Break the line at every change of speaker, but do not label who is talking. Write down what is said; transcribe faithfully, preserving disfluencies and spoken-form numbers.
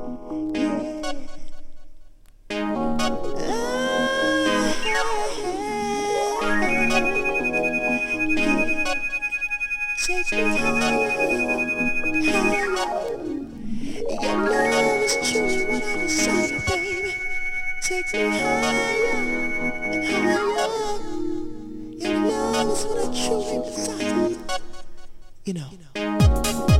Takes me higher, higher. Your love is truly what I desire, baby. Takes me higher and higher. Your love is what I truly desire. You know.